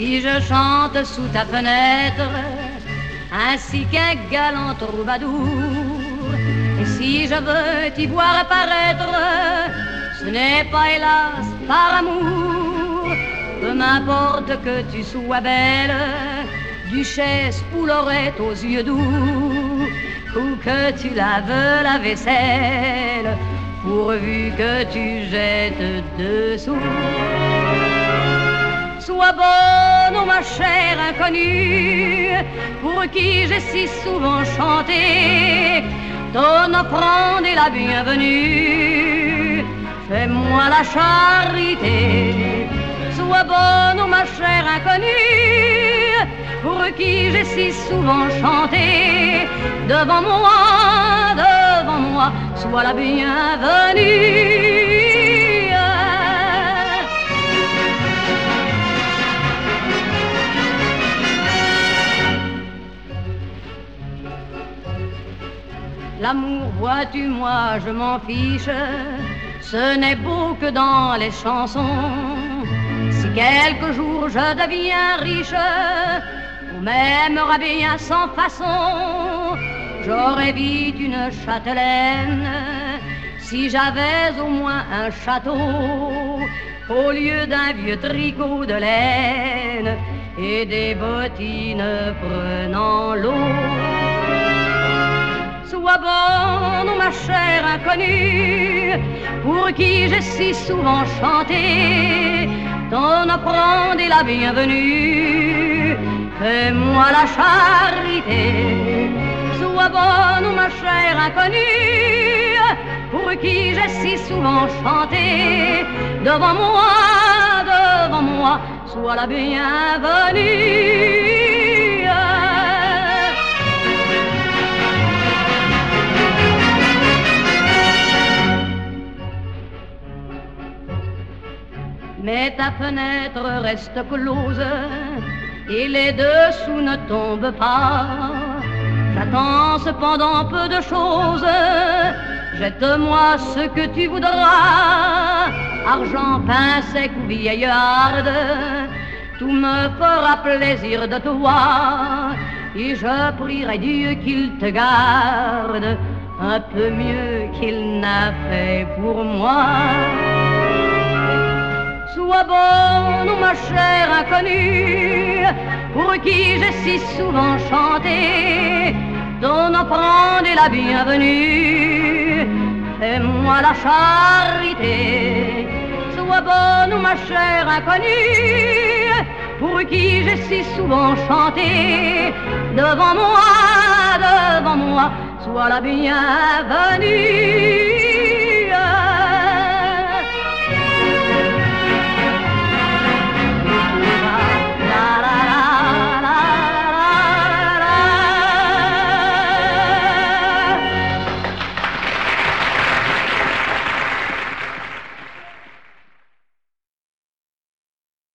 si je chante sous ta fenêtre, ainsi qu'un galant troubadour. Et si je veux t'y voir apparaître, ce n'est pas hélas par amour. Peu m'importe que tu sois belle, duchesse ou lorette aux yeux doux, ou que tu laves la vaisselle, pourvu que tu jettes dessous. Sois bonne, oh ma chère inconnue, pour qui j'ai si souvent chanté ton offrande est la bienvenue. Fais-moi la charité. Sois bonne, oh ma chère inconnue, pour qui j'ai si souvent chanté. Devant moi, sois la bienvenue. L'amour, vois-tu, moi je m'en fiche, ce n'est beau que dans les chansons. Si quelque jour je deviens riche, on m'aimera bien sans façon. J'aurais vite une châtelaine, si j'avais au moins un château, au lieu d'un vieux tricot de laine et des bottines prenant l'eau. Sois bonne, ma chère inconnue, pour qui j'ai si souvent chanté ton offrande est la bienvenue. Fais-moi la charité. Sois bonne, ma chère inconnue, pour qui j'ai si souvent chanté. Devant moi, sois la bienvenue. Mais ta fenêtre reste close et les dessous ne tombent pas. J'attends cependant peu de choses. Jette-moi ce que tu voudras, argent, pain sec ou vieillarde, tout me fera plaisir de te voir. Et je prierai Dieu qu'il te garde un peu mieux qu'il n'a fait pour moi. Sois bonne, ma chère inconnue, pour qui j'ai si souvent chanté ton offrande est la bienvenue. Fais-moi la charité. Sois bonne, ma chère inconnue, pour qui j'ai si souvent chanté. Devant moi, sois la bienvenue.